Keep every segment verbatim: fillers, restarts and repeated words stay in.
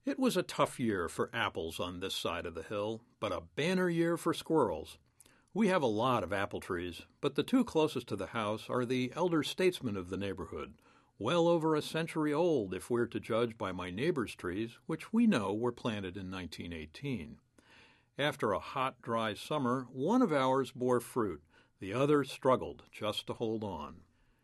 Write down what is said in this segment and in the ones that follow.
It was a tough year for apples on this side of the hill, but a banner year for squirrels. We have a lot of apple trees, but the two closest to the house are the elder statesmen of the neighborhood, well over a century old if we're to judge by my neighbor's trees, which we know were planted in nineteen eighteen. After a hot, dry summer, one of ours bore fruit. The other struggled just to hold on.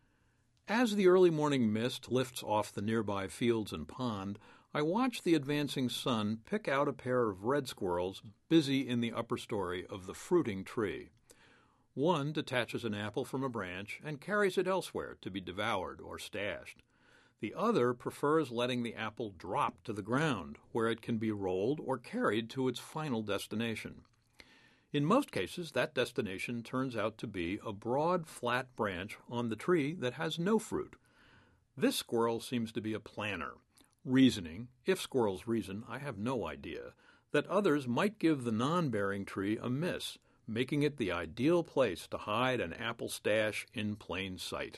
As the early morning mist lifts off the nearby fields and pond, I watch the advancing sun pick out a pair of red squirrels busy in the upper story of the fruiting tree. One detaches an apple from a branch and carries it elsewhere to be devoured or stashed. The other prefers letting the apple drop to the ground, where it can be rolled or carried to its final destination. In most cases, that destination turns out to be a broad, flat branch on the tree that has no fruit. This squirrel seems to be a planner, reasoning, if squirrels reason, I have no idea, that others might give the non-bearing tree a miss, making it the ideal place to hide an apple stash in plain sight.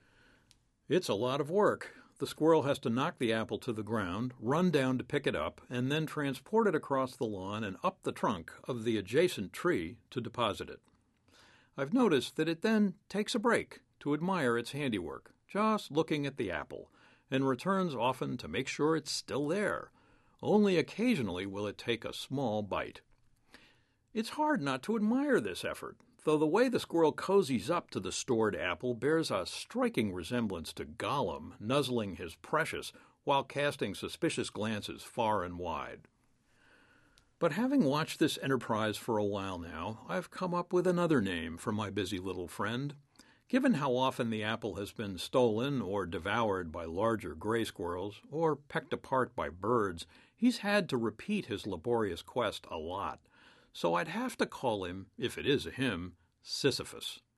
It's a lot of work. The squirrel has to knock the apple to the ground, run down to pick it up, and then transport it across the lawn and up the trunk of the adjacent tree to deposit it. I've noticed that it then takes a break to admire its handiwork, just looking at the apple, and returns often to make sure it's still there. Only occasionally will it take a small bite. It's hard not to admire this effort, though the way the squirrel cozies up to the stored apple bears a striking resemblance to Gollum nuzzling his precious while casting suspicious glances far and wide. But having watched this enterprise for a while now, I've come up with another name for my busy little friend. Given how often the apple has been stolen or devoured by larger gray squirrels, or pecked apart by birds, he's had to repeat his laborious quest a lot. So I'd have to call him, if it is a him, Sisyphus.